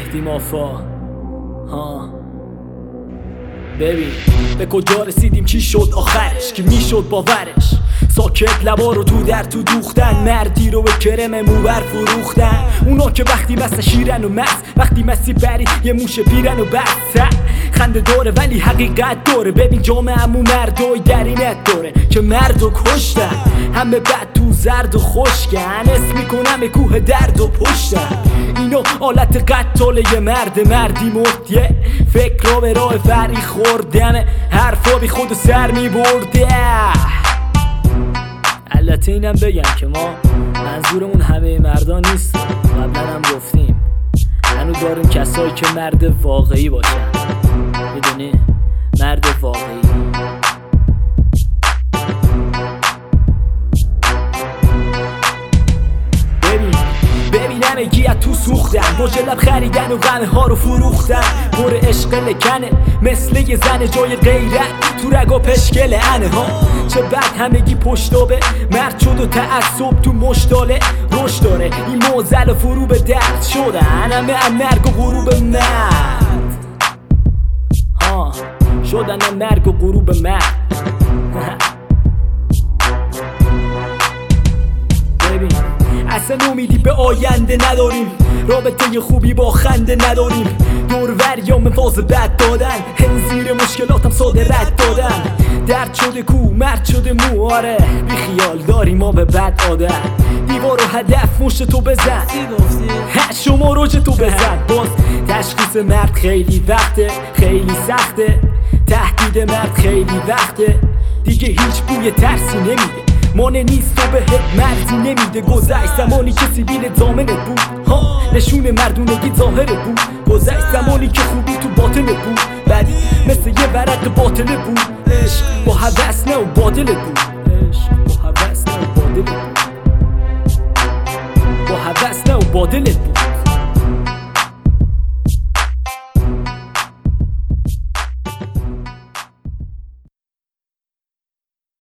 گرفتیم آفا ها. ببین به کجا رسیدیم، چی شد آخرش، کی میشد باورش. ساکت لبا رو تو در تو دوختن، مردی رو به کرم موبر فروختن. اونا که وقتی مثل شیرن و مست، وقتی مسی بری یه موش پیرن و بس. خنده داره ولی حقیقت داره. ببین جامعه‌مون مردای درینت داره که مردو کشتن، همه بد تو زرد و خشکن. اسم میکنم کوه درد و پشتن. اینا حالت قتال یه مردی مرد، فکر را به راه فری خوردم، حرفا بی خود سر میبرده. البته اینم بگم که ما منظورمون همه مردان نیست، قبلا هم گفتیم هنوز داریم کسایی که مرد واقعی باشن. میدونی مرد واقعی. ببین همگی از تو سوختن، مجلب خریدن و غمه ها رو فروختن. پر عشق لکنه مثل یه زن جای غیرت، تو رگا پشکل انه ها. چه بد همگی پشتابه، مرد شد و تعصب تو مشتاله رشد داره. این موزل فرو به درد شدن، همه هم مرگ و غروب مرد ها شدن، هم مرگ و غروب مرد. ببین اصلا امیدی به آینده نداریم، رابطه خوبی با خنده نداریم. دورور یا مواظب بد دادن، زیر مشکلاتم ساده رد دادن. درد شده کو مرد شده مو، آره بی خیال داریم ما به بد عادت. دیوار و هدف مشت تو بزن، شما روج تو بزن. باز تشخیص مرد خیلی وقته، خیلی سخته. تهدید مرد خیلی وقته، دیگه هیچ بوی ترسی نمیده. مانه نیست و بهت مرزی نمیده. گذشت زمانی که سیبیل دامنت بود، ها نشون مردونگی ظاهرت بود. گذشت زمانی که خوبی تو باطنت بود، ولی مثل یه ورق باطله بود. عشق با هوس نه و باطلت بود، عشق با هوس نه و باطلت بود، با هوس نه و باطلت بود.